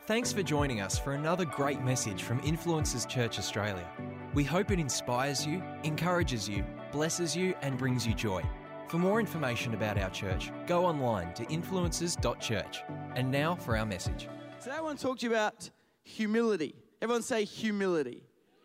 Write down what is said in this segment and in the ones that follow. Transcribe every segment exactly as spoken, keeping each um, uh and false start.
Thanks for joining us for another great message from Influencers Church Australia. We hope it inspires you, encourages you, blesses you, and brings you joy. For more information about our church, go online to influencers dot church. And now for our message. Today I want to talk to you about humility. Everyone say humility.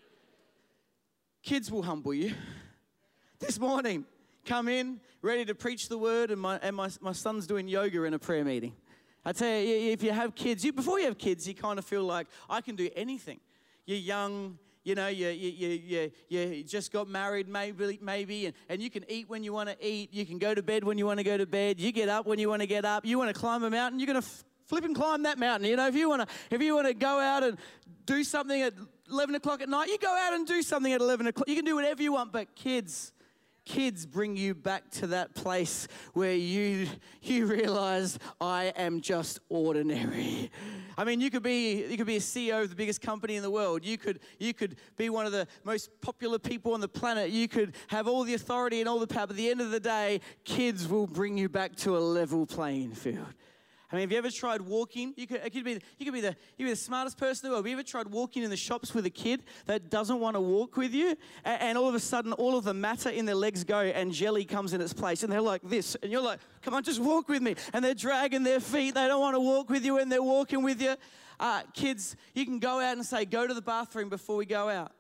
Kids will humble you. This morning, come in, ready to preach the word, and my and my, my son's doing yoga in a prayer meeting. I tell you, if you have kids, you, before you have kids, you kind of feel like, I can do anything. You're young, you know, you you you you, you just got married maybe, maybe, and, and you can eat when you want to eat. You can go to bed when you want to go to bed. You get up when you want to get up. You want to climb a mountain, you're going to f- flip and climb that mountain. You know, if you want to if you want to go out and do something at eleven o'clock at night, you go out and do something at eleven o'clock. You can do whatever you want, but kids... Kids bring you back to that place where you you realize I am just ordinary. I mean, you could be you could be a C E O of the biggest company in the world. You could you could be one of the most popular people on the planet. You could have all the authority and all the power. But at the end of the day, kids will bring you back to a level playing field. I mean, have you ever tried walking? You could, it could be, you could be the, you could be the smartest person in the world. Have you ever tried walking in the shops with a kid that doesn't want to walk with you? And, and all of a sudden, all of the matter in their legs go and jelly comes in its place. And they're like this. And you're like, come on, just walk with me. And they're dragging their feet. They don't want to walk with you and they're walking with you. Uh, kids, you can go out and say, go to the bathroom before we go out.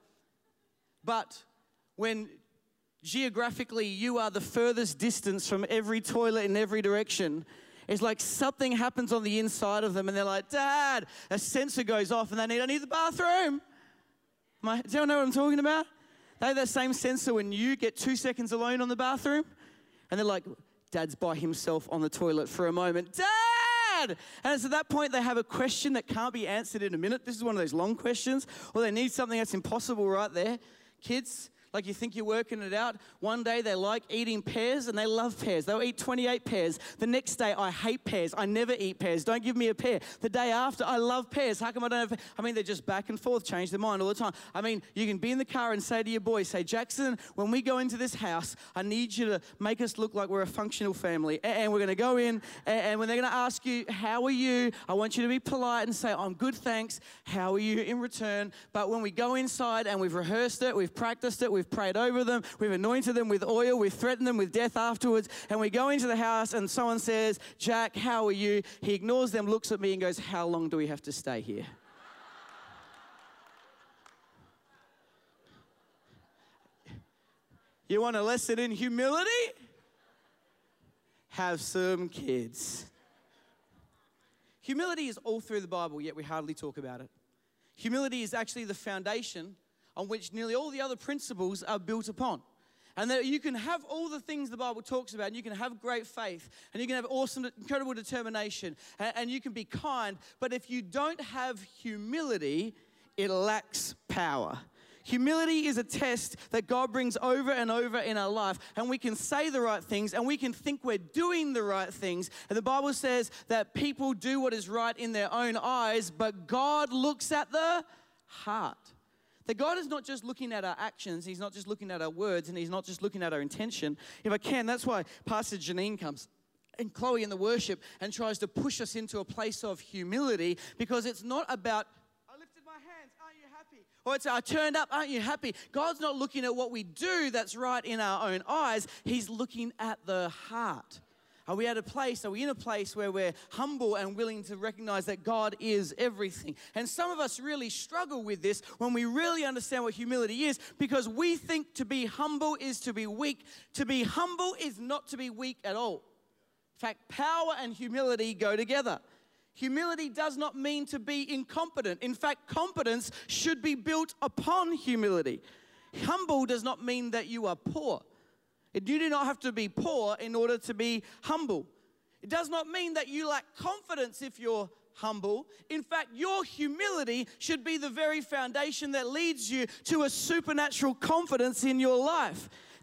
But when geographically you are the furthest distance from every toilet in every direction, it's like something happens on the inside of them and they're like, Dad, a sensor goes off and they need, I need the bathroom. My, do you know what I'm talking about? They have that same sensor when you get two seconds alone on the bathroom and they're like, Dad's by himself on the toilet for a moment. Dad! And it's at that point they have a question that can't be answered in a minute. This is one of those long questions. Or they need something that's impossible right there. Kids, like you think you're working it out. One day they like eating pears and they love pears. They'll eat twenty-eight pears. The next day, I hate pears. I never eat pears. Don't give me a pear. The day after, I love pears. How come I don't have? I mean, they're just back and forth, change their mind all the time. I mean, you can be in the car and say to your boy, say, Jackson, when we go into this house, I need you to make us look like we're a functional family. And we're going to go in, and when they're going to ask you, how are you? I want you to be polite and say, I'm good, thanks. How are you in return? But when we go inside and we've rehearsed it, we've practiced it, we've prayed over them, we've anointed them with oil, we've threatened them with death afterwards, and we go into the house and someone says, Jack, how are you? He ignores them, looks at me and goes, how long do we have to stay here? You want a lesson in humility? Have some kids. Humility is all through the Bible, yet we hardly talk about it. Humility is actually the foundation on which nearly all the other principles are built upon. And that you can have all the things the Bible talks about, and you can have great faith, and you can have awesome, incredible determination, and, and you can be kind, but if you don't have humility, it lacks power. Humility is a test that God brings over and over in our life, and we can say the right things, and we can think we're doing the right things. And the Bible says that people do what is right in their own eyes, but God looks at the heart. That God is not just looking at our actions, He's not just looking at our words, and He's not just looking at our intention. If I can, that's why Pastor Janine comes and Chloe in the worship and tries to push us into a place of humility, because it's not about, I lifted my hands, aren't you happy? Or it's, I turned up, aren't you happy? God's not looking at what we do that's right in our own eyes. He's looking at the heart. Are we at a place, are we in a place where we're humble and willing to recognize that God is everything? And some of us really struggle with this when we really understand what humility is, because we think to be humble is to be weak. To be humble is not to be weak at all. In fact, power and humility go together. Humility does not mean to be incompetent. In fact, competence should be built upon humility. Humble does not mean that you are poor. You do not have to be poor in order to be humble. It does not mean that you lack confidence if you're humble. In fact, your humility should be the very foundation that leads you to a supernatural confidence in your life.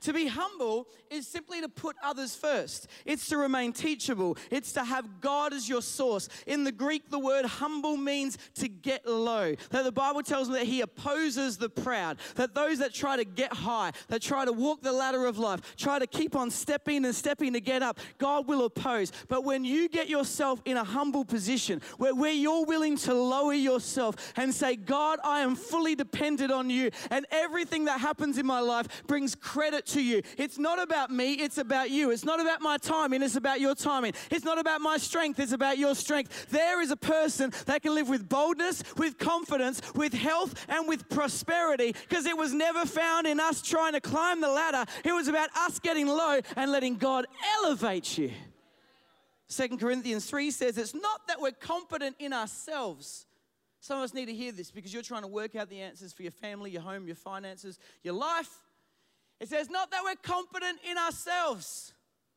To be humble is simply to put others first. It's to remain teachable. It's to have God as your source. In the Greek, the word humble means to get low. That the Bible tells me that he opposes the proud. That those that try to get high, that try to walk the ladder of life, try to keep on stepping and stepping to get up, God will oppose. But when you get yourself in a humble position where, where you're willing to lower yourself and say, God, I am fully dependent on you, and everything that happens in my life brings credit to you. It's not about me, it's about you. It's not about my timing, it's about your timing. It's not about my strength, it's about your strength. There is a person that can live with boldness, with confidence, with health, and with prosperity, because it was never found in us trying to climb the ladder. It was about us getting low and letting God elevate you. Second Corinthians three says it's not that we're confident in ourselves. Some of us need to hear this because you're trying to work out the answers for your family, your home, your finances, your life. It says not that we're confident in ourselves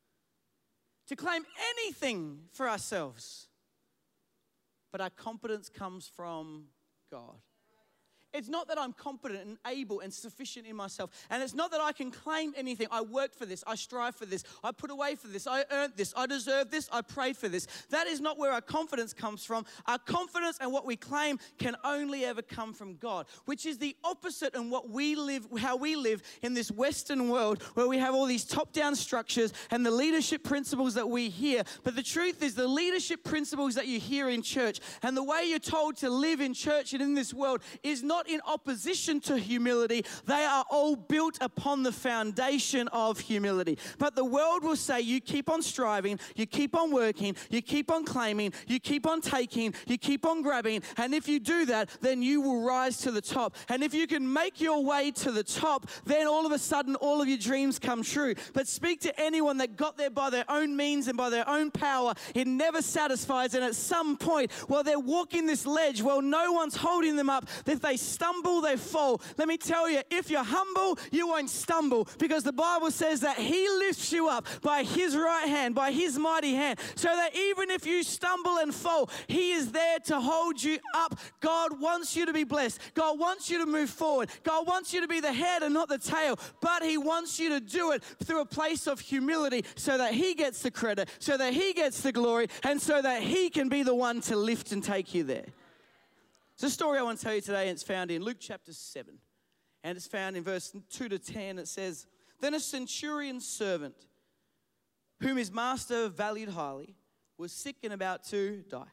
to claim anything for ourselves, but our confidence comes from God. It's not that I'm competent and able and sufficient in myself. And it's not that I can claim anything. I worked for this. I strive for this. I put away for this. I earned this. I deserve this. I prayed for this. That is not where our confidence comes from. Our confidence and what we claim can only ever come from God, which is the opposite in what we live, how we live in this Western world where we have all these top-down structures and the leadership principles that we hear. But the truth is the leadership principles that you hear in church and the way you're told to live in church and in this world is not in opposition to humility. They are all built upon the foundation of humility. But the world will say you keep on striving, you keep on working, you keep on claiming, you keep on taking, you keep on grabbing, and if you do that, then you will rise to the top. And if you can make your way to the top, then all of a sudden all of your dreams come true. But speak to anyone that got there by their own means and by their own power. It never satisfies, and at some point while they're walking this ledge, well, no one's holding them up. If they stumble, they fall. Let me tell you, if you're humble, you won't stumble, because the Bible says that he lifts you up by his right hand, by his mighty hand, so that even if you stumble and fall, he is there to hold you up. God wants you to be blessed. God wants you to move forward. God wants you to be the head and not the tail, but he wants you to do it through a place of humility so that he gets the credit, so that he gets the glory, and so that he can be the one to lift and take you there. It's a story I want to tell you today, and it's found in Luke chapter seven. And it's found in verse two to ten. It says, "Then a centurion's servant, whom his master valued highly, was sick and about to die.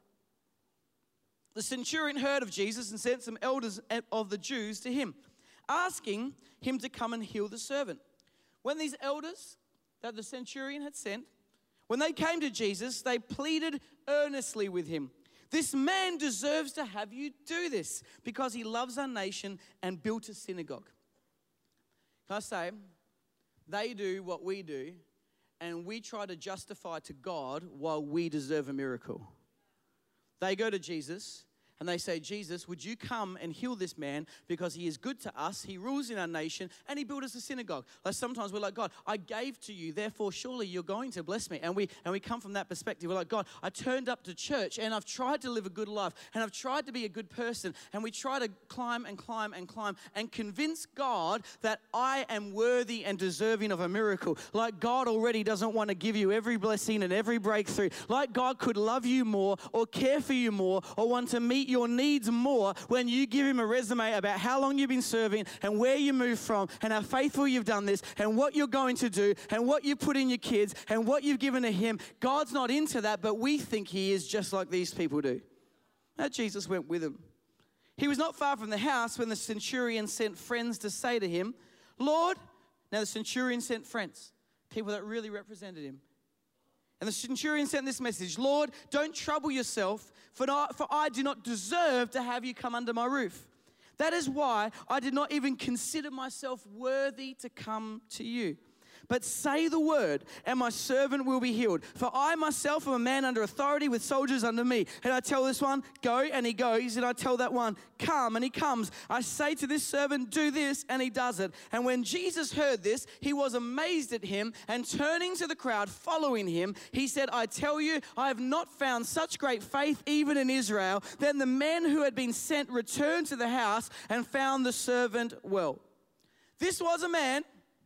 The centurion heard of Jesus and sent some elders of the Jews to him, asking him to come and heal the servant. When these elders that the centurion had sent, when they came to Jesus, they pleaded earnestly with him, 'This man deserves to have you do this because he loves our nation and built a synagogue.'" Can I say, they do what we do, and we try to justify to God while we deserve a miracle. They go to Jesus and they say, "Jesus, would you come and heal this man because he is good to us, he rules in our nation, and he built us a synagogue." Like sometimes we're like, "God, I gave to you, therefore surely you're going to bless me." And we and we come from that perspective. We're like, "God, I turned up to church and I've tried to live a good life and I've tried to be a good person." And we try to climb and climb and climb and convince God that I am worthy and deserving of a miracle. Like God already doesn't want to give you every blessing and every breakthrough. Like God could love you more or care for you more or want to meet your needs more when you give him a resume about how long you've been serving and where you moved from and how faithful you've done this and what you're going to do and what you put in your kids and what you've given to him. God's not into that, but we think he is, just like these people do. Now Jesus went with him. He was not far from the house when the centurion sent friends to say to him, "Lord," now the centurion sent friends, people that really represented him. And the centurion sent this message, "Lord, don't trouble yourself, for, not, for I do not deserve to have you come under my roof. That is why I did not even consider myself worthy to come to you. But say the word, and my servant will be healed. For I myself am a man under authority with soldiers under me. And I tell this one, go, and he goes. And I tell that one, come, and he comes. I say to this servant, do this, and he does it." And when Jesus heard this, he was amazed at him. And turning to the crowd following him, he said, "I tell you, I have not found such great faith even in Israel." Then the men who had been sent returned to the house and found the servant well. This was a man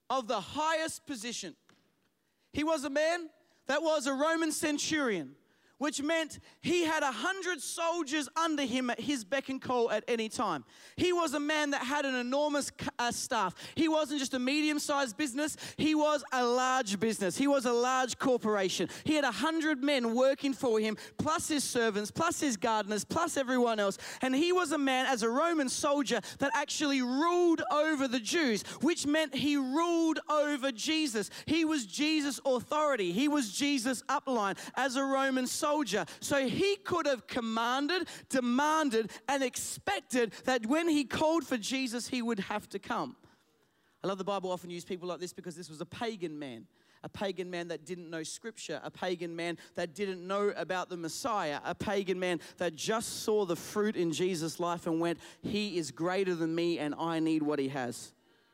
of the highest position. He was a man that was a Roman centurion, which meant he had a hundred soldiers under him at his beck and call at any time. He was a man that had an enormous uh, staff. He wasn't just a medium-sized business. He was a large business. He was a large corporation. He had a hundred men working for him, plus his servants, plus his gardeners, plus everyone else. And he was a man, as a Roman soldier, that actually ruled over the Jews, which meant he ruled over Jesus. He was Jesus' authority. He was Jesus' upline as a Roman soldier. Soldier. So he could have commanded, demanded, and expected that when he called for Jesus, he would have to come. I love the Bible often use people like this because this was a pagan man. A pagan man that didn't know scripture, a pagan man that didn't know about the Messiah, a pagan man that just saw the fruit in Jesus' life and went, he is greater than me and I need what he has.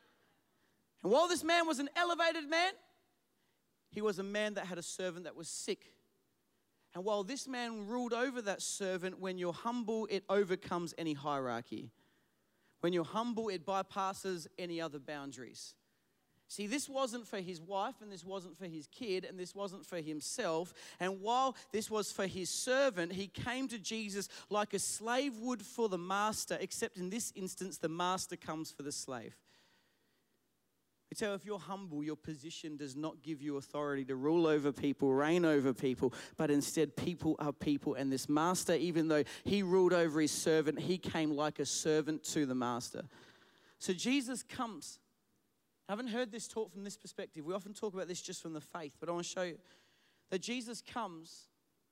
And while this man was an elevated man, he was a man that had a servant that was sick. And while this man ruled over that servant, when you're humble, it overcomes any hierarchy. When you're humble, it bypasses any other boundaries. See, this wasn't for his wife, and this wasn't for his kid, and this wasn't for himself. And while this was for his servant, he came to Jesus like a slave would for the master, except in this instance, the master comes for the slave. I tell you, if you're humble, your position does not give you authority to rule over people, reign over people, but instead people are people. And this master, even though he ruled over his servant, he came like a servant to the master. So Jesus comes. I haven't heard this taught from this perspective. We often talk about this just from the faith, but I want to show you that Jesus comes,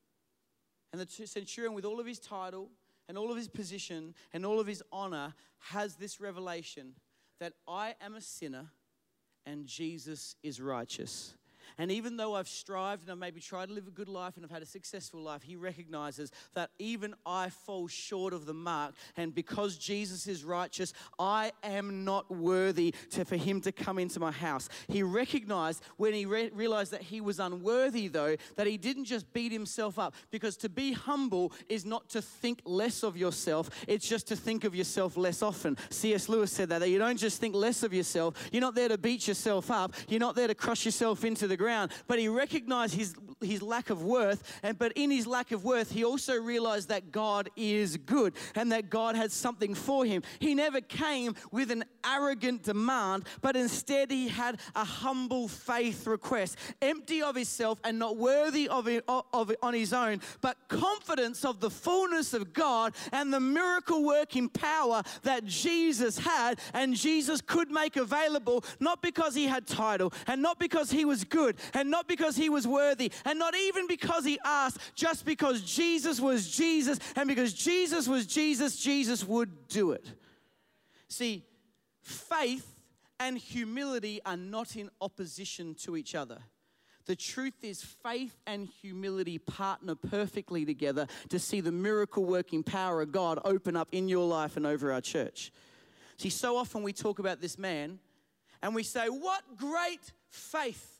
and the centurion, with all of his title and all of his position and all of his honor, has this revelation that I am a sinner and Jesus is righteous. And even though I've strived and I've maybe tried to live a good life and I've had a successful life, he recognizes that even I fall short of the mark. And because Jesus is righteous, I am not worthy to, for him to come into my house. He recognized when he re- realized that he was unworthy, though, that he didn't just beat himself up. Because to be humble is not to think less of yourself. It's just to think of yourself less often. C S Lewis said that, that you don't just think less of yourself. You're not there to beat yourself up. You're not there to crush yourself into the ground. But he recognized his, his lack of worth, and but in his lack of worth, he also realized that God is good and that God had something for him. He never came with an arrogant demand, but instead he had a humble faith request, empty of himself and not worthy of it, of it on his own, but confidence of the fullness of God and the miracle working power that Jesus had and Jesus could make available, not because he had title and not because he was good and not because he was worthy and not even because he asked, just because Jesus was Jesus, and because Jesus was Jesus, Jesus would do it. See, faith and humility are not in opposition to each other. The truth is, faith and humility partner perfectly together to see the miracle working power of God open up in your life and over our church. See, so often we talk about this man and we say, what great faith.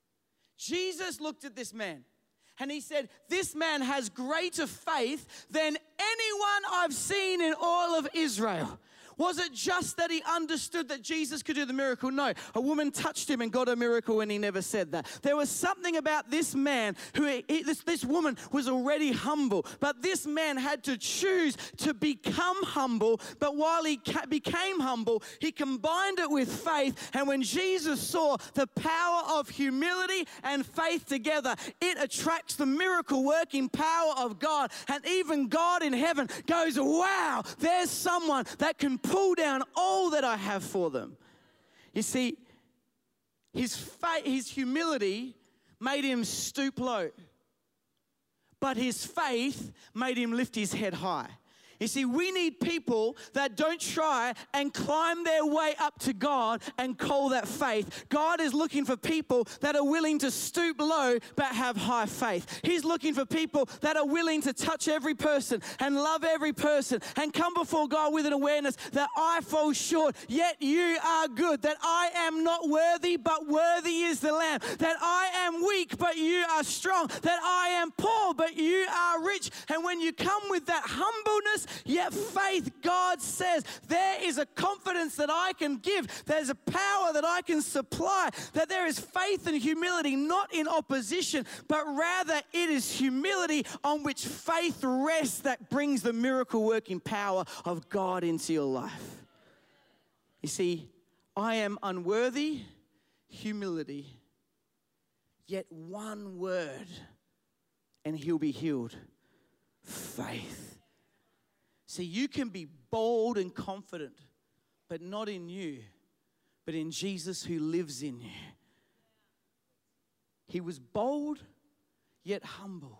Jesus looked at this man and he said, this man has greater faith than anyone I've seen in all of Israel. Was it just that he understood that Jesus could do the miracle? No. A woman touched him and got a miracle, and he never said that. There was something about this man who, he, this, this woman was already humble, but this man had to choose to become humble. But while he ca- became humble, he combined it with faith. And when Jesus saw the power of humility and faith together, it attracts the miracle working power of God. And even God in heaven goes, wow, there's someone that can pull down all that I have for them. You see, his faith, his humility made him stoop low, but his faith made him lift his head high. You see, we need people that don't try and climb their way up to God and call that faith. God is looking for people that are willing to stoop low but have high faith. He's looking for people that are willing to touch every person and love every person and come before God with an awareness that I fall short, yet you are good, that I am not worthy, but worthy is the Lamb, that I am weak, but you are strong, that I am poor, but you are rich. And when you come with that humbleness weakness. Yet faith, God says, there is a confidence that I can give. There's a power that I can supply. That there is faith and humility, not in opposition, but rather it is humility on which faith rests that brings the miracle working power of God into your life. You see, I am unworthy, humility, yet one word and he'll be healed. Faith. See, you can be bold and confident, but not in you, but in Jesus who lives in you. He was bold, yet humble.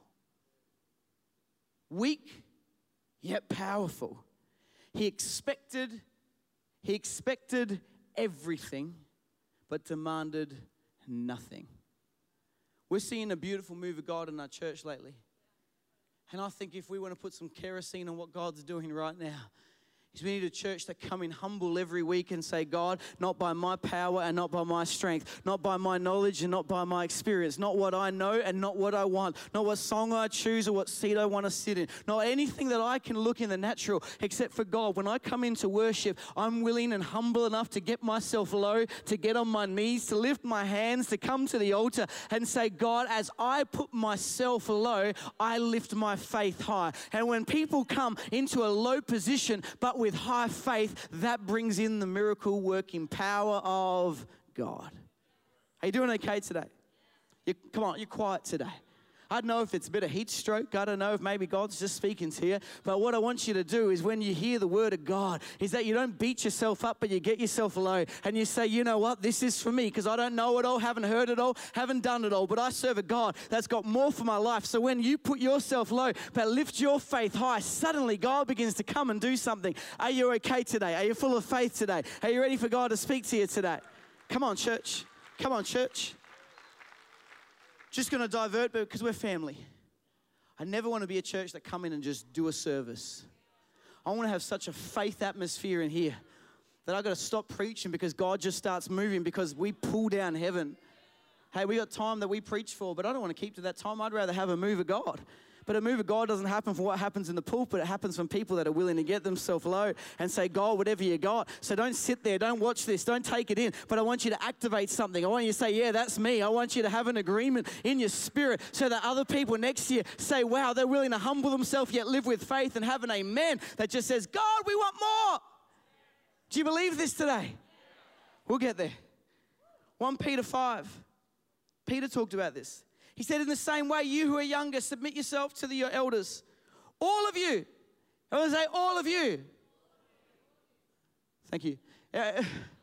Weak, yet powerful. He expected, he expected everything, but demanded nothing. We're seeing a beautiful move of God in our church lately. And I think if we want to put some kerosene on what God's doing right now, is we need a church that come in humble every week and say, God, not by my power and not by my strength, not by my knowledge and not by my experience, not what I know and not what I want, not what song I choose or what seat I want to sit in, not anything that I can look in the natural except for God. When I come into worship, I'm willing and humble enough to get myself low, to get on my knees, to lift my hands, to come to the altar and say, God, as I put myself low, I lift my faith high. And when people come into a low position, but with high faith, that brings in the miracle working power of God. Are you doing okay today? You, come on, you're quiet today. I don't know if it's a bit of heat stroke. I don't know if maybe God's just speaking to you. But what I want you to do is when you hear the word of God, is that you don't beat yourself up, but you get yourself low. And you say, you know what? This is for me because I don't know it all, haven't heard it all, haven't done it all. But I serve a God that's got more for my life. So when you put yourself low, but lift your faith high, suddenly God begins to come and do something. Are you okay today? Are you full of faith today? Are you ready for God to speak to you today? Come on, church. Come on, church. Just going to divert because we're family. I never want to be a church that come in and just do a service. I want to have such a faith atmosphere in here that I've got to stop preaching because God just starts moving because we pull down heaven. Hey, we got time that we preach for, but I don't want to keep to that time. I'd rather have a move of God. But a move of God doesn't happen from what happens in the pulpit. It happens from people that are willing to get themselves low and say, God, whatever you got. So don't sit there. Don't watch this. Don't take it in. But I want you to activate something. I want you to say, yeah, that's me. I want you to have an agreement in your spirit so that other people next to you say, wow, they're willing to humble themselves yet live with faith and have an amen that just says, God, we want more. Do you believe this today? We'll get there. First Peter five. Peter talked about this. He said, in the same way, you who are younger, submit yourself to the, your elders. All of you. I want to say, all of you. Thank you. Uh,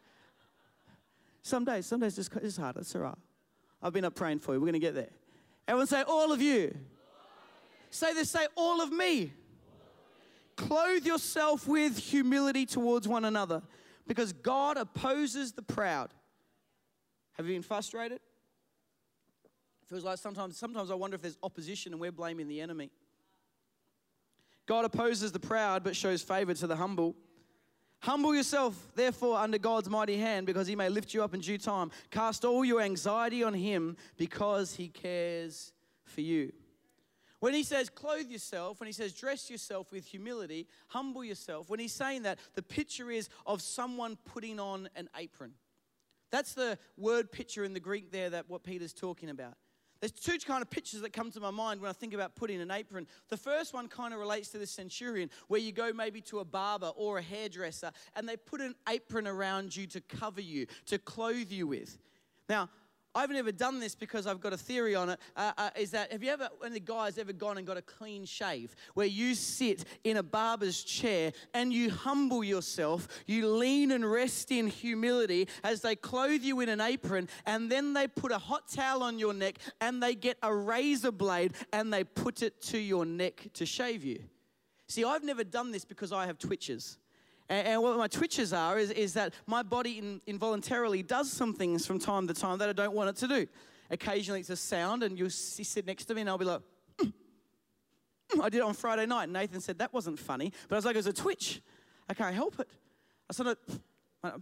some days, some days it's, it's hard. It's all right. I've been up praying for you. We're going to get there. Everyone say, all of you. Say this, say, all of me. Clothe yourself with humility towards one another because God opposes the proud. Have you been frustrated? Feels like sometimes, sometimes I wonder if there's opposition and we're blaming the enemy. God opposes the proud but shows favor to the humble. Humble yourself, therefore, under God's mighty hand because he may lift you up in due time. Cast all your anxiety on him because he cares for you. When he says clothe yourself, when he says dress yourself with humility, humble yourself, when he's saying that, the picture is of someone putting on an apron. That's the word picture in the Greek there that what Peter's talking about. There's two kind of pictures that come to my mind when I think about putting an apron. The first one kind of relates to the centurion, where you go maybe to a barber or a hairdresser, and they put an apron around you to cover you, to clothe you with. Now, I've never done this because I've got a theory on it, uh, uh, is that have you ever, when the guy's ever gone and got a clean shave, where you sit in a barber's chair and you humble yourself, you lean and rest in humility as they clothe you in an apron, and then they put a hot towel on your neck and they get a razor blade and they put it to your neck to shave you. See, I've never done this because I have twitches. And what my twitches are is, is that my body in, involuntarily does some things from time to time that I don't want it to do. Occasionally it's a sound and you'll sit next to me and I'll be like, mm. I did it on Friday night. And Nathan said, that wasn't funny. But I was like, it was a twitch. I can't help it. I sort of,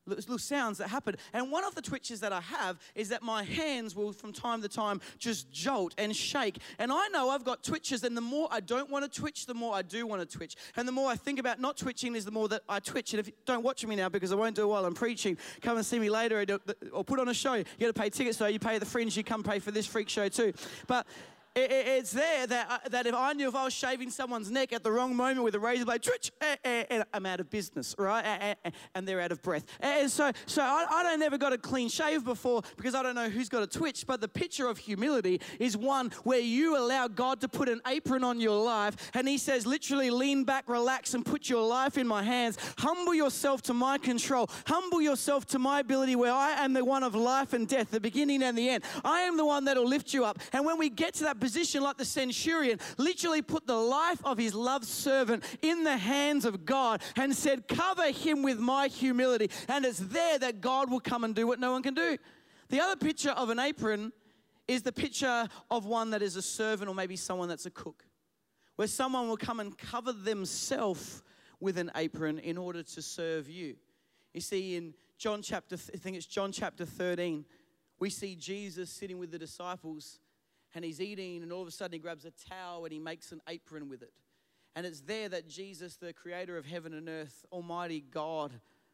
little sounds that happen. And one of the twitches that I have is that my hands will from time to time just jolt and shake. And I know I've got twitches, and the more I don't want to twitch, the more I do want to twitch. And the more I think about not twitching is the more that I twitch. And if you don't watch me now because I won't do it while I'm preaching, come and see me later or put on a show. You got to pay tickets though. You pay the Fringe, you come pay for this freak show too. But it's there that, that if I knew if I was shaving someone's neck at the wrong moment with a razor blade, twitch, and I'm out of business, right? And they're out of breath. And so, so I, I don't never got a clean shave before because I don't know who's got a twitch. But the picture of humility is one where you allow God to put an apron on your life, and He says, literally, lean back, relax, and put your life in my hands. Humble yourself to my control. Humble yourself to my ability, where I am the one of life and death, the beginning and the end. I am the one that will lift you up. And when we get to that position, like the centurion, literally put the life of his loved servant in the hands of God and said, cover him with my humility. And it's there that God will come and do what no one can do. The other picture of an apron is the picture of one that is a servant, or maybe someone that's a cook, where someone will come and cover themselves with an apron in order to serve you. You see, in John chapter, I think it's John chapter thirteen, we see Jesus sitting with the disciples, and he's eating, and all of a sudden he grabs a towel and he makes an apron with it. And it's there that Jesus, the creator of heaven and earth, Almighty God,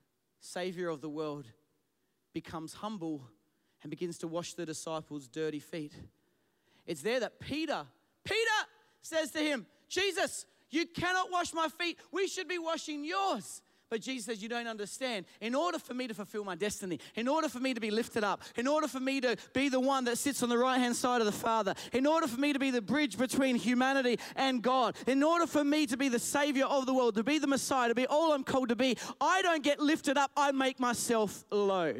Savior of the world, becomes humble and begins to wash the disciples' dirty feet. It's there that Peter, Peter says to him, Jesus, you cannot wash my feet. We should be washing yours. But Jesus says, you don't understand. In order for me to fulfill my destiny, in order for me to be lifted up, in order for me to be the one that sits on the right-hand side of the Father, in order for me to be the bridge between humanity and God, in order for me to be the Savior of the world, to be the Messiah, to be all I'm called to be, I don't get lifted up, I make myself low.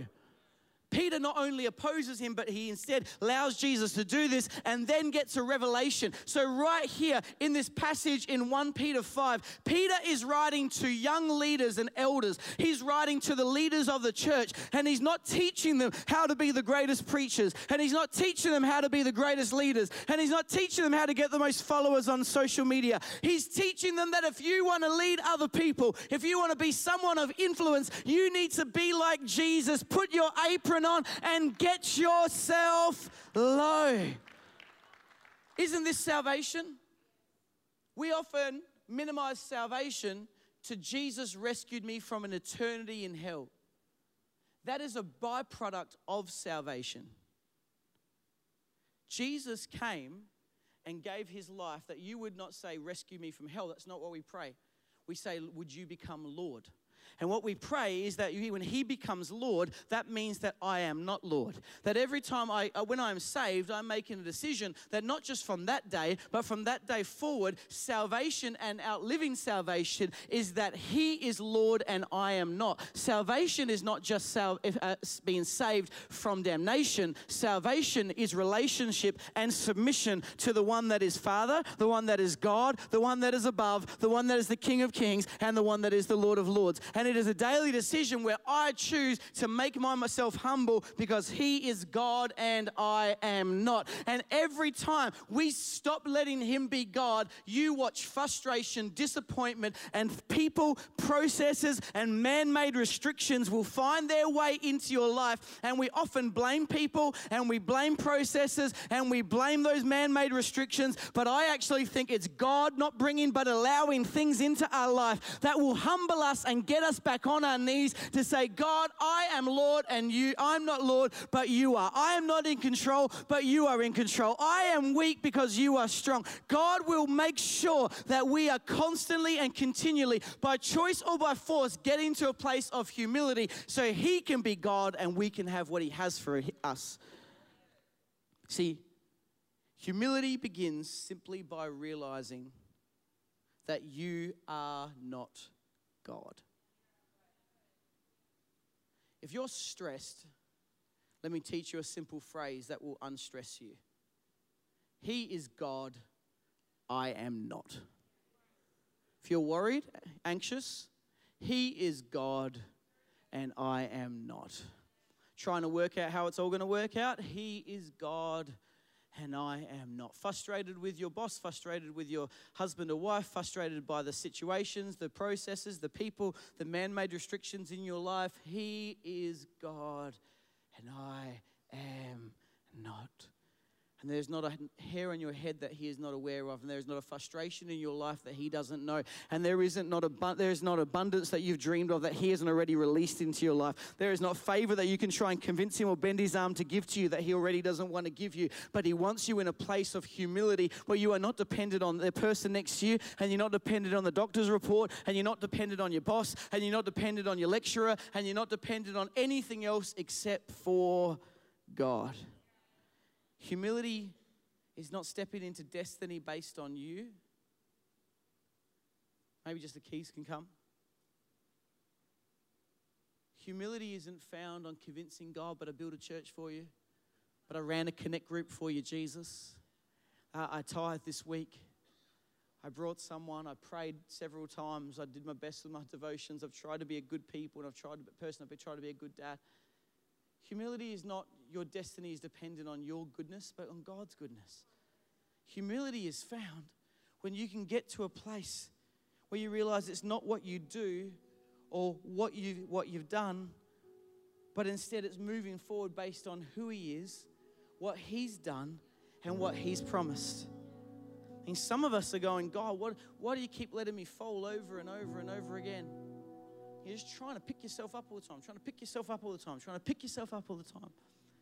Peter not only opposes him, but he instead allows Jesus to do this and then gets a revelation. So right here in this passage in First Peter five, Peter is writing to young leaders and elders. He's writing to the leaders of the church, and he's not teaching them how to be the greatest preachers, and he's not teaching them how to be the greatest leaders, and he's not teaching them how to get the most followers on social media. He's teaching them that if you want to lead other people, if you want to be someone of influence, you need to be like Jesus. Put your apron on and get yourself low. Isn't this salvation? We often minimize salvation to Jesus rescued me from an eternity in hell. That is a byproduct of salvation. Jesus came and gave his life that you would not say, rescue me from hell. That's not what we pray. We say, would you become Lord? And what we pray is that when he becomes Lord, that means that I am not Lord. That every time I, when I am saved, I'm making a decision that not just from that day, but from that day forward, salvation and outliving salvation is that he is Lord and I am not. Salvation is not just sal- uh, being saved from damnation. Salvation is relationship and submission to the one that is Father, the one that is God, the one that is above, the one that is the King of Kings, and the one that is the Lord of Lords. And it is a daily decision where I choose to make myself humble because he is God and I am not. And every time we stop letting him be God, you watch frustration, disappointment, and people, processes, and man-made restrictions will find their way into your life. And we often blame people and we blame processes and we blame those man-made restrictions. But I actually think it's God not bringing but allowing things into our life that will humble us and get us back on our knees to say, God, I am Lord and you, I'm not Lord, but you are. I am not in control, but you are in control. I am weak because you are strong. God will make sure that we are constantly and continually, by choice or by force, getting to a place of humility so he can be God and we can have what he has for us. See, humility begins simply by realizing that you are not God. If you're stressed, let me teach you a simple phrase that will unstress you. He is God, I am not. If you're worried, anxious, he is God and I am not. Trying to work out how it's all going to work out, he is God and I am not. Frustrated with your boss, frustrated with your husband or wife, frustrated by the situations, the processes, the people, the man-made restrictions in your life. He is God, and I am not. And there's not a hair on your head that he is not aware of, and there is not a frustration in your life that he doesn't know, and there isn't not a there is not abundance that you've dreamed of that he hasn't already released into your life. There is not favor that you can try and convince him or bend his arm to give to you that he already doesn't want to give you, but he wants you in a place of humility where you are not dependent on the person next to you, and you're not dependent on the doctor's report, and you're not dependent on your boss, and you're not dependent on your lecturer, and you're not dependent on anything else except for God. Humility is not stepping into destiny based on you. Maybe just the keys can come. Humility isn't found on convincing God, but I built a church for you. But I ran a connect group for you, Jesus. Uh, I tithed this week. I brought someone. I prayed several times. I did my best with my devotions. I've tried to be a good people, and I've tried to be a person. I've tried to be a good dad. Humility is not your destiny is dependent on your goodness, but on God's goodness. Humility is found when you can get to a place where you realize it's not what you do or what, you, what you've done, but instead it's moving forward based on who he is, what he's done, and what he's promised. And some of us are going, God, what, why do you keep letting me fall over and over and over again? You're just trying to pick yourself up all the time, trying to pick yourself up all the time, trying to pick yourself up all the time.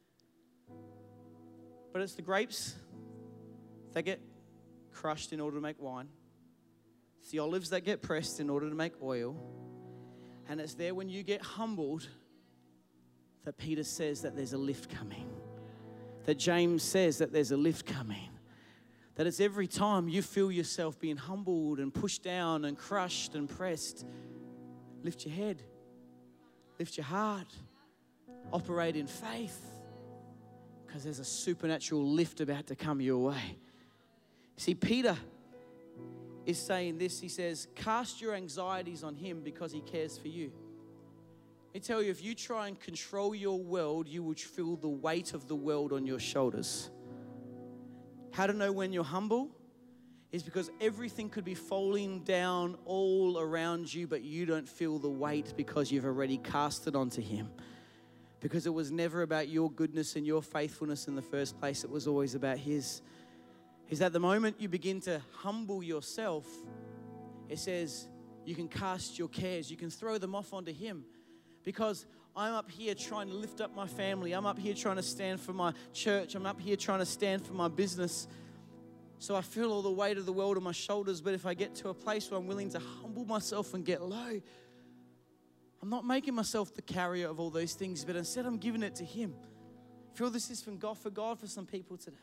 But it's the grapes that get crushed in order to make wine. It's the olives that get pressed in order to make oil. And it's there when you get humbled that Peter says that there's a lift coming. That James says that there's a lift coming. That it's every time you feel yourself being humbled and pushed down and crushed and pressed, lift your head, lift your heart, operate in faith, because there's a supernatural lift about to come your way. See, Peter is saying this. He says, cast your anxieties on him because he cares for you. I tell you, if you try and control your world, you will feel the weight of the world on your shoulders. How to know when you're humble? Is because everything could be falling down all around you, but you don't feel the weight because you've already cast it onto him. Because it was never about your goodness and your faithfulness in the first place. It was always about his. Is that the moment you begin to humble yourself, it says you can cast your cares, you can throw them off onto him. Because I'm up here trying to lift up my family. I'm up here trying to stand for my church. I'm up here trying to stand for my business. So I feel all the weight of the world on my shoulders, but if I get to a place where I'm willing to humble myself and get low, I'm not making myself the carrier of all those things, but instead I'm giving it to him. I feel this is from God for God for some people today.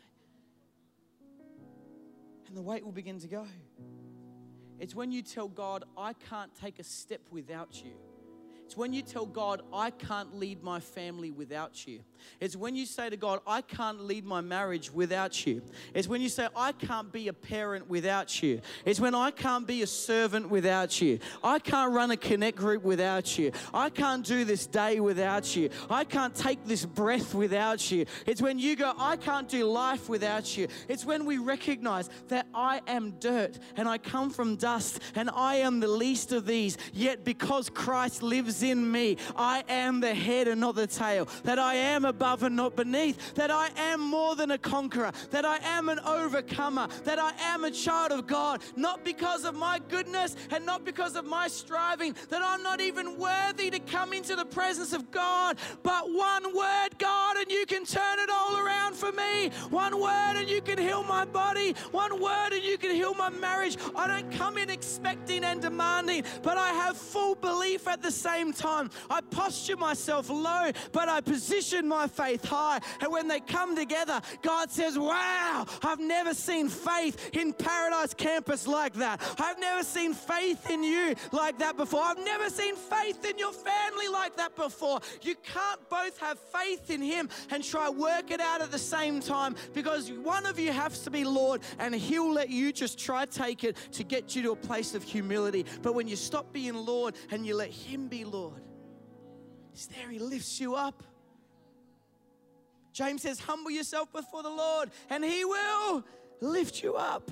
And the weight will begin to go. It's when you tell God, I can't take a step without you. It's when you tell God, I can't lead my family without you. It's when you say to God, I can't lead my marriage without you. It's when you say, I can't be a parent without you. It's when I can't be a servant without you. I can't run a connect group without you. I can't do this day without you. I can't take this breath without you. It's when you go, I can't do life without you. It's when we recognize that I am dirt and I come from dust and I am the least of these. Yet because Christ lives in me, I am the head and not the tail. That I am above and not beneath. That I am more than a conqueror. That I am an overcomer. That I am a child of God. Not because of my goodness and not because of my striving. That I'm not even worthy to come into the presence of God. But one word, God, and you can turn it all around for me. One word and you can heal my body. One word and you can heal my marriage. I don't come in expecting and demanding, but I have full belief at the same time. I posture myself low, but I position my faith high. And when they come together, God says, wow, I've never seen faith in Paradise Campus like that. I've never seen faith in you like that before. I've never seen faith in your family like that before. You can't both have faith in him and try work it out at the same time, because one of you has to be Lord and he'll let you just try take it to get you to a place of humility. But when you stop being Lord and you let him be Lord, he's there, he lifts you up. James says, humble yourself before the Lord and he will lift you up.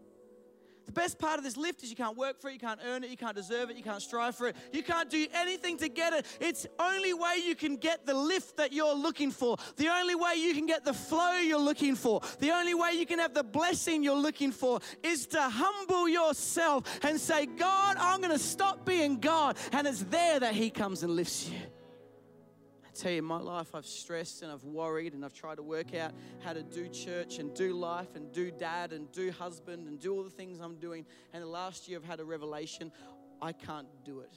The best part of this lift is you can't work for it, you can't earn it, you can't deserve it, you can't strive for it. You can't do anything to get it. It's the only way you can get the lift that you're looking for. The only way you can get the flow you're looking for. The only way you can have the blessing you're looking for is to humble yourself and say, God, I'm going to stop being God. And it's there that he comes and lifts you. I tell you, in my life, I've stressed and I've worried and I've tried to work out how to do church and do life and do dad and do husband and do all the things I'm doing. And the last year I've had a revelation, I can't do it.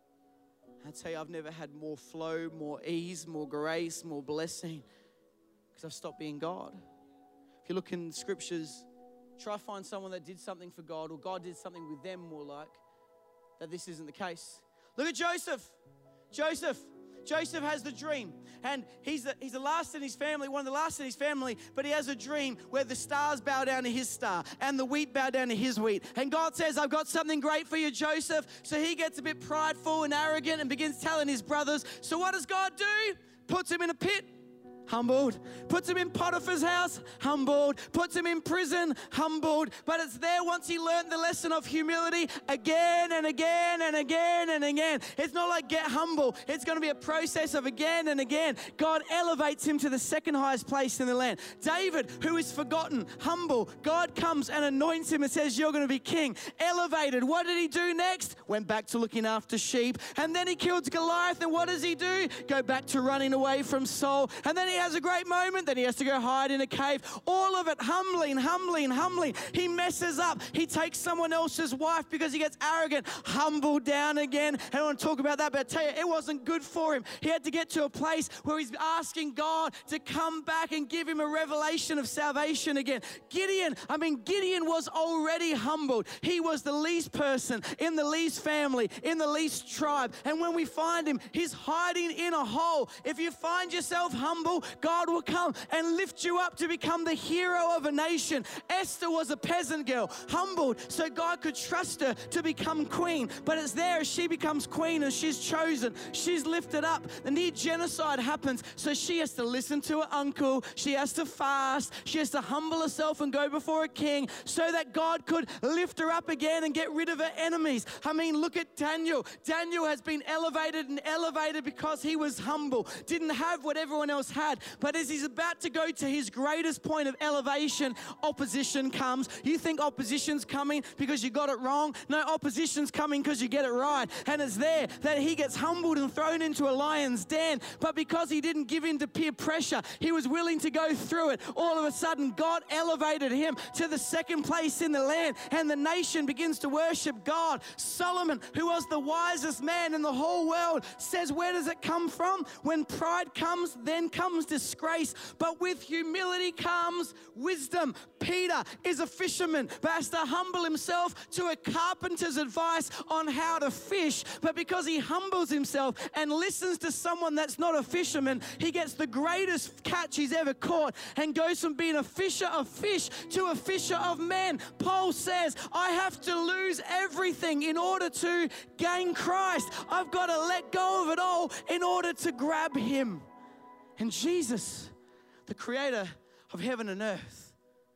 I tell you, I've never had more flow, more ease, more grace, more blessing because I've stopped being God. If you look in scriptures, try to find someone that did something for God or God did something with them more like, that this isn't the case. Look at Joseph. Joseph. Joseph has the dream, and he's the, he's the last in his family, one of the last in his family, but he has a dream where the stars bow down to his star and the wheat bow down to his wheat. And God says, I've got something great for you, Joseph. So he gets a bit prideful and arrogant and begins telling his brothers. So what does God do? Puts him in a pit. Humbled. Puts him in Potiphar's house, humbled. Puts him in prison, humbled. But it's there once he learned the lesson of humility again and again and again and again. It's not like get humble. It's going to be a process of again and again. God elevates him to the second highest place in the land. David, who is forgotten, humble. God comes and anoints him and says, you're going to be king. Elevated. What did he do next? Went back to looking after sheep. And then he killed Goliath. And what does he do? Go back to running away from Saul. And then he has a great moment, then he has to go hide in a cave. All of it humbling, humbling, humbling. He messes up. He takes someone else's wife because he gets arrogant, humbled down again. I don't want to talk about that, but I tell you, it wasn't good for him. He had to get to a place where he's asking God to come back and give him a revelation of salvation again. Gideon, I mean, Gideon was already humbled. He was the least person in the least family, in the least tribe. And when we find him, he's hiding in a hole. If you find yourself humble, God will come and lift you up to become the hero of a nation. Esther was a peasant girl, humbled so God could trust her to become queen. But it's there as she becomes queen and she's chosen, she's lifted up. The near genocide happens, so she has to listen to her uncle. She has to fast. She has to humble herself and go before a king so that God could lift her up again and get rid of her enemies. I mean, look at Daniel. Daniel has been elevated and elevated because he was humble, didn't have what everyone else had. But as he's about to go to his greatest point of elevation, opposition comes. You think opposition's coming because you got it wrong? No, opposition's coming because you get it right. And it's there that he gets humbled and thrown into a lion's den. But because he didn't give in to peer pressure, he was willing to go through it. All of a sudden, God elevated him to the second place in the land, and the nation begins to worship God. Solomon, who was the wisest man in the whole world, says, where does it come from? When pride comes, then comes disgrace, but with humility comes wisdom. Peter is a fisherman, but has to humble himself to a carpenter's advice on how to fish. But because he humbles himself and listens to someone that's not a fisherman, he gets the greatest catch he's ever caught and goes from being a fisher of fish to a fisher of men. Paul says, I have to lose everything in order to gain Christ. I've got to let go of it all in order to grab him. And Jesus, the creator of heaven and earth,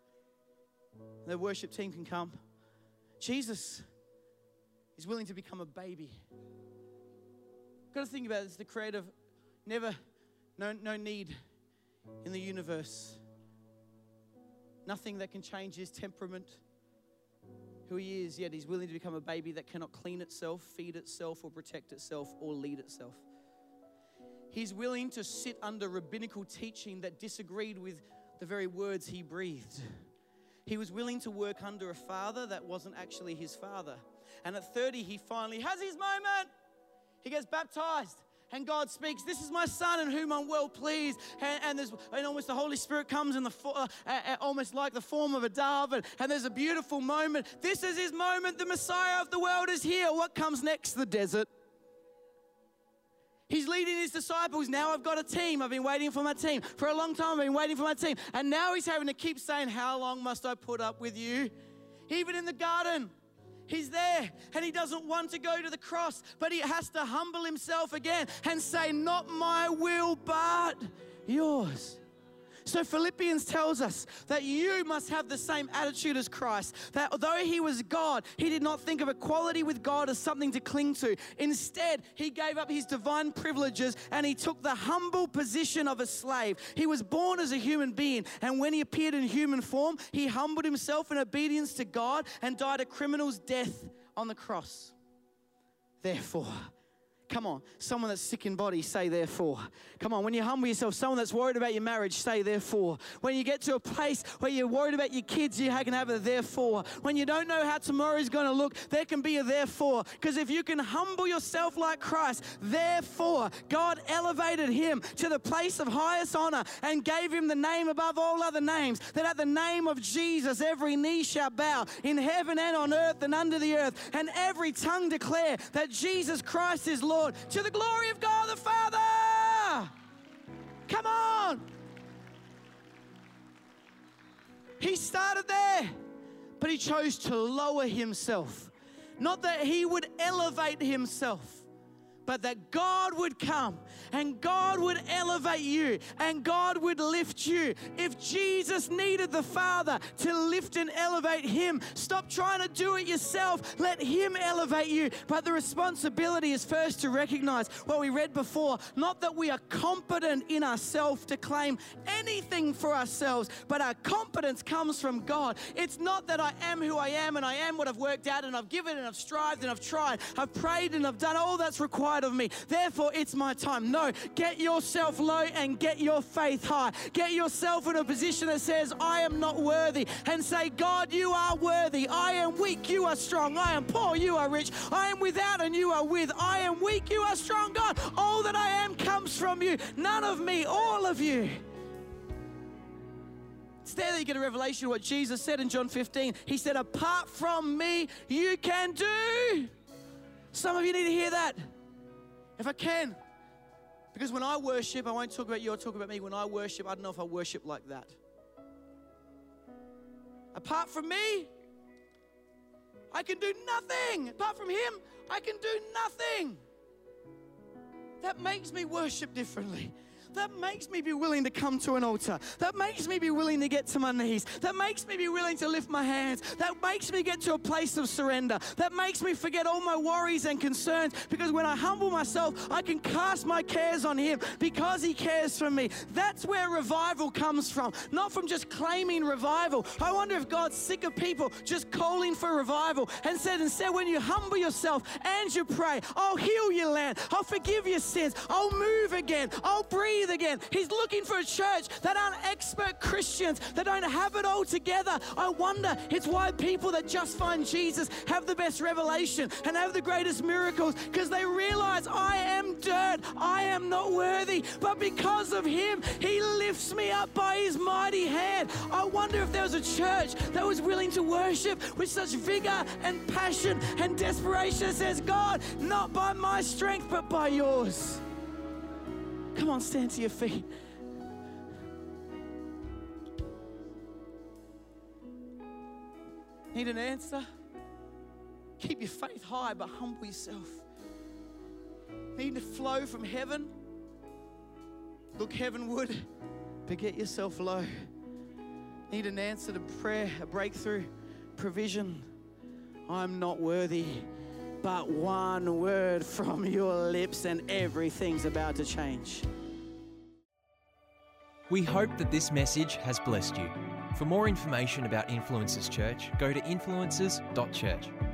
the worship team can come. Jesus is willing to become a baby. Got to think about this, the creator of never, no, no need in the universe. Nothing that can change his temperament, who he is, yet he's willing to become a baby that cannot clean itself, feed itself, or protect itself, or lead itself. He's willing to sit under rabbinical teaching that disagreed with the very words he breathed. He was willing to work under a father that wasn't actually his father. And at thirty, he finally has his moment. He gets baptized. And God speaks, this is my son in whom I'm well pleased. And, and there's and almost the Holy Spirit comes in the uh, uh, almost like the form of a dove. And, and there's a beautiful moment. This is his moment. The Messiah of the world is here. What comes next? The desert. He's leading his disciples. Now I've got a team. I've been waiting for my team. For a long time, I've been waiting for my team. And now he's having to keep saying, how long must I put up with you? Even in the garden, he's there and he doesn't want to go to the cross, but he has to humble himself again and say, not my will, but yours. So Philippians tells us that you must have the same attitude as Christ, that although he was God, he did not think of equality with God as something to cling to. Instead, he gave up his divine privileges and he took the humble position of a slave. He was born as a human being, and when he appeared in human form, he humbled himself in obedience to God and died a criminal's death on the cross. Therefore, come on, someone that's sick in body, say therefore. Come on, when you humble yourself, someone that's worried about your marriage, say therefore. When you get to a place where you're worried about your kids, you can have a therefore. When you don't know how tomorrow is going to look, there can be a therefore. Because if you can humble yourself like Christ, therefore, God elevated him to the place of highest honor and gave him the name above all other names, that at the name of Jesus, every knee shall bow in heaven and on earth and under the earth, and every tongue declare that Jesus Christ is Lord, to the glory of God the Father. Come on. He started there, but he chose to lower himself. Not that he would elevate himself, but that God would come and God would elevate you and God would lift you. If Jesus needed the Father to lift and elevate him, stop trying to do it yourself. Let him elevate you. But the responsibility is first to recognize what we read before, not that we are competent in ourselves to claim anything for ourselves, but our competence comes from God. It's not that I am who I am and I am what I've worked out and I've given and I've strived and I've tried. I've prayed and I've done all that's required of me. Therefore, it's my time. No, get yourself low and get your faith high. Get yourself in a position that says, I am not worthy. And say, God, you are worthy. I am weak, you are strong. I am poor, you are rich. I am without and you are with. I am weak, you are strong. God, all that I am comes from you. None of me, all of you. It's there that you get a revelation of what Jesus said in John fifteen. He said, apart from me, you can do. Some of you need to hear that. If I can. Because when I worship, I won't talk about you, I'll talk about me. When I worship, I don't know if I worship like that. Apart from me, I can do nothing. Apart from him, I can do nothing. That makes me worship differently. That makes me be willing to come to an altar. That makes me be willing to get to my knees. That makes me be willing to lift my hands. That makes me get to a place of surrender. That makes me forget all my worries and concerns, because when I humble myself, I can cast my cares on him because he cares for me. That's where revival comes from, not from just claiming revival. I wonder if God's sick of people just calling for revival and said, instead, when you humble yourself and you pray, I'll heal your land. I'll forgive your sins. I'll move again. I'll breathe again. He's looking for a church that aren't expert Christians, that don't have it all together. I wonder, it's why people that just find Jesus have the best revelation and have the greatest miracles, because they realize I am dirt, I am not worthy, but because of him, he lifts me up by his mighty hand. I wonder if there was a church that was willing to worship with such vigor and passion and desperation that says, God, not by my strength, but by yours. Come on, stand to your feet. Need an answer? Keep your faith high, but humble yourself. Need to flow from heaven? Look heavenward, but get yourself low. Need an answer to prayer, a breakthrough, provision? I'm not worthy. But one word from your lips and everything's about to change. We hope that this message has blessed you. For more information about Influencers Church, go to influencers dot church.